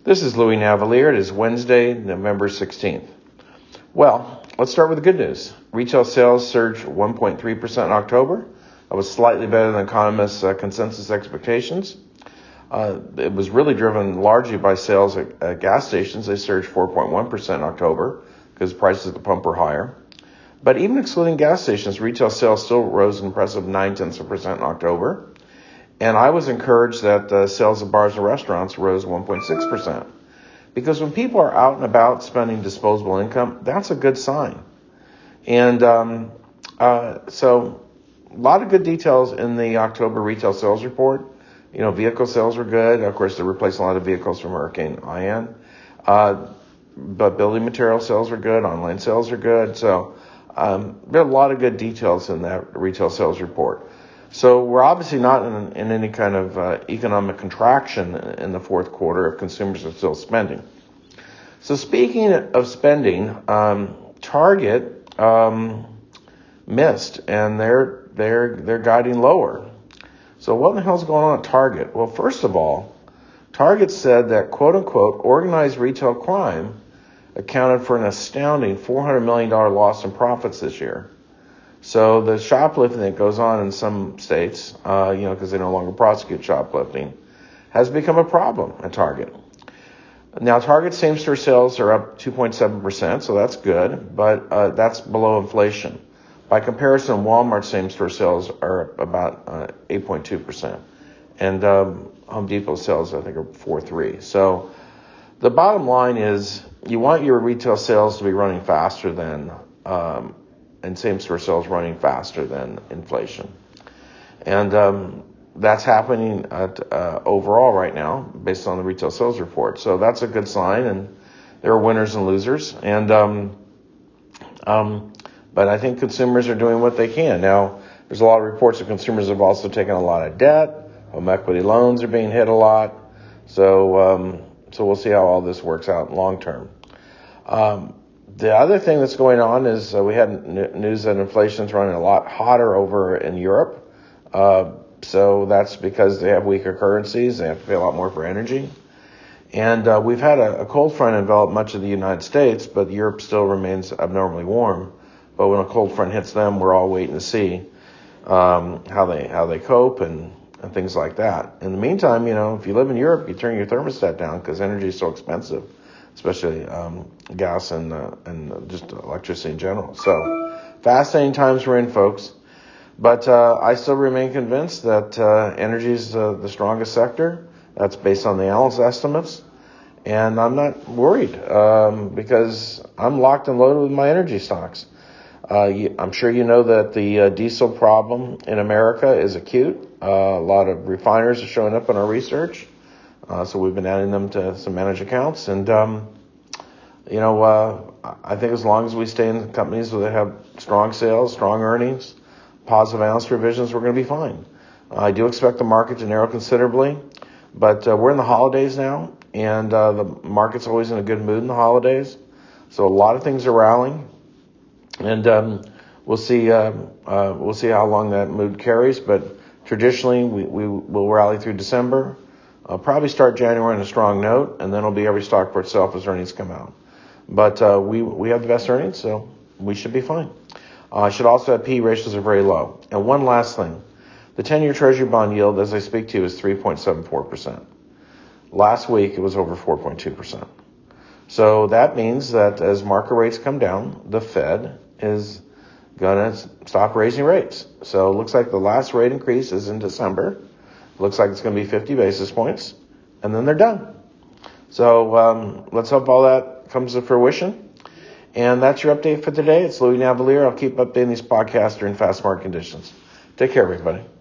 This is Louis Navalier. It is Wednesday, November 16th. Well, let's start with the good news. Retail sales surged 1.3% in October. That was slightly better than economists' consensus expectations. It was really driven largely by sales at gas stations. They surged 4.1% in October because prices at the pump were higher. But even excluding gas stations, retail sales still rose an impressive 0.9% in October. And I was encouraged that sales of bars and restaurants rose 1.6%. Because when people are out and about spending disposable income, that's a good sign. And so a lot of good details in the October retail sales report. Vehicle sales were good. Of course, they replaced a lot of vehicles from Hurricane Ian. But building material sales were good. Online sales are good. So there are a lot of good details in that retail sales report. So we're obviously not in any kind of economic contraction in the fourth quarter if consumers are still spending. So speaking of spending, Target missed, and they're guiding lower. So what the hell's going on at Target? Well, first of all, Target said that quote unquote organized retail crime accounted for an astounding $400 million loss in profits this year. So the shoplifting that goes on in some states, because they no longer prosecute shoplifting, has become a problem at Target. Now, Target same-store sales are up 2.7%, so that's good, but that's below inflation. By comparison, Walmart same-store sales are up about 8.2%, and Home Depot sales, I think, are 4.3%. So the bottom line is you want your retail sales to be running faster than and same-store sales running faster than inflation. And that's happening overall right now based on the retail sales report. So that's a good sign, and there are winners and losers. And but I think consumers are doing what they can. Now, there's a lot of reports that consumers have also taken a lot of debt. Home equity loans are being hit a lot. So we'll see how all this works out long term. The other thing that's going on is we had news that inflation's running a lot hotter over in Europe. So that's because they have weaker currencies. They have to pay a lot more for energy. And we've had a cold front envelop much of the United States, but Europe still remains abnormally warm. But when a cold front hits them, we're all waiting to see how they cope and things like that. In the meantime, if you live in Europe, you turn your thermostat down because energy is so expensive, especially gas and just electricity in general. So fascinating times we're in, folks. But I still remain convinced that energy is the strongest sector. That's based on the analyst estimates. And I'm not worried because I'm locked and loaded with my energy stocks. I'm sure you know that the diesel problem in America is acute. A lot of refiners are showing up in our research. So we've been adding them to some managed accounts. And, I think as long as we stay in companies that have strong sales, strong earnings, positive analyst revisions, we're going to be fine. I do expect the market to narrow considerably, but we're in the holidays now, and the market's always in a good mood in the holidays. So a lot of things are rallying, and we'll see how long that mood carries. But traditionally, we will rally through December. Probably start January on a strong note, and then it'll be every stock for itself as earnings come out. But we have the best earnings, so we should be fine. I should also add P/E ratios are very low. And one last thing. The 10-year Treasury bond yield, as I speak to you, is 3.74%. Last week, it was over 4.2%. So that means that as market rates come down, the Fed is going to stop raising rates. So it looks like the last rate increase is in December. Looks like it's going to be 50 basis points, and then they're done. So let's hope all that comes to fruition. And that's your update for today. It's Louis Navalier. I'll keep updating these podcasts during fast market conditions. Take care, everybody.